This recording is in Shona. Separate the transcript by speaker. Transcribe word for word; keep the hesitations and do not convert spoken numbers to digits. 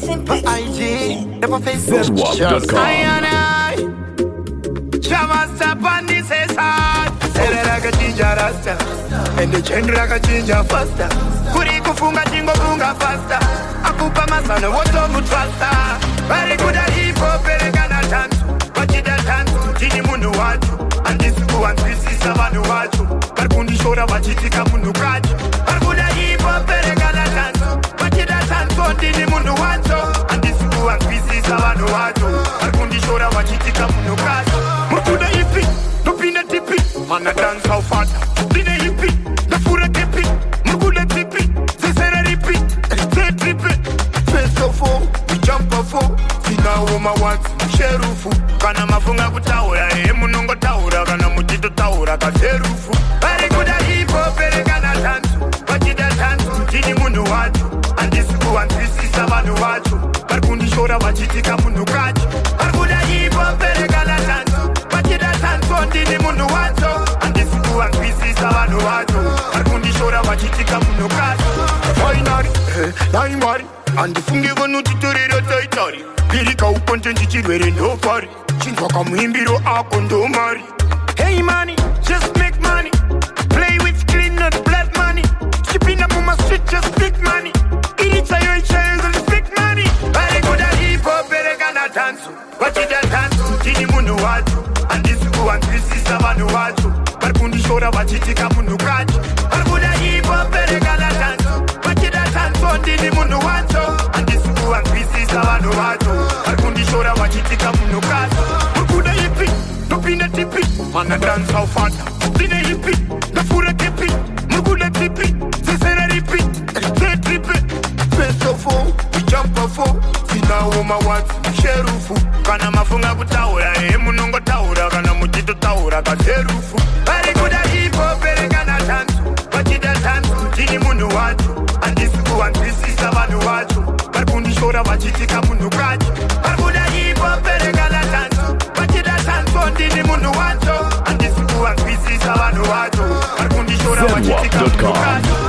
Speaker 1: I G, never face
Speaker 2: zedwap dot com.
Speaker 3: Chamasta Pandis is hard. Seraka Jinja Rasta. And the Chendraka Jinja faster. Kuriku Funga Jingo Funga faster. Akupa Masana, what's on Mutrasta? Very good at hip hop, Peregana Tantu. Wachida Tantu, Tini Mundu Watu. And this who and this is Savanu Watu. Barkundi Shora Wachitika Mundu Kachu. Very good at hip hop, Peregana Tantu. Wachida Tantu, Tini Mundu Watu. And this who and this is Savanu Watu. Barkundi Shora Wachitika Mundu Kachu. Mutuda hippie, no pina tippy. Man, I dance how fast. Pina hippie, the fura tippy. Mugula tippy, they say I repeat. Say trippy. First of all, we jump a four. Sina woma wants, sherufu. Kana mafunga kutaura, emu nongo taura. Kana mujito taura, ka sherufu. Very good at hip hop, very kana tantu. Wachida tantu, tini mundu watu. And this who and this is Savanu watu. Barkundi shora wachitika mundu kachu. Very good at hip hop, very kana tantu. Ndini mundu wato and this who and this is Savanu watu. Barkundi shora wachitika mundu kachu. Finally, nine mari. And the fungi vanu titorero taitari. Pirika uponte njichirwere no pari. Chinwa kamuimbiro ako ndo mari. Hey money, just make money. Play with clean not blood money. Skipping up on my street, just big money. It's a young child and big money. Very good at hip hop, very gonna dance. Watch it dance, tini mundu watu. And this who and this is Savanu watu. Barkundi shora wachitika mundu kachu. Very good at hip hop, very gonna dance. Watch it dance, tini mundu watu. And this who and this is Savanu watu. Barkundi shora wachitika mundu kachu. Mukuda hippie, no pina tippy. Man, I dance how fast. Pina hippie, the fura tippy. Mukuda tippy, they say I repeat. Say trippy. First of all, we jump a four. Sina woma wants, sherufu. Kana mafunga kutaura, emu nongo taura. Kana mujito taura, ka sherufu. Very good at hip hop, very kana tantu. Wachida tantu, tini mundu watu. And this who and this is Savanu watu. Barkundi shora wachitika mundu kachu. Very good at hip hop, very kana tantu. Wachida tantu, tini mundu watu. And this who and this is Savanu watu. Barkundi shora wachitika mundu kachu.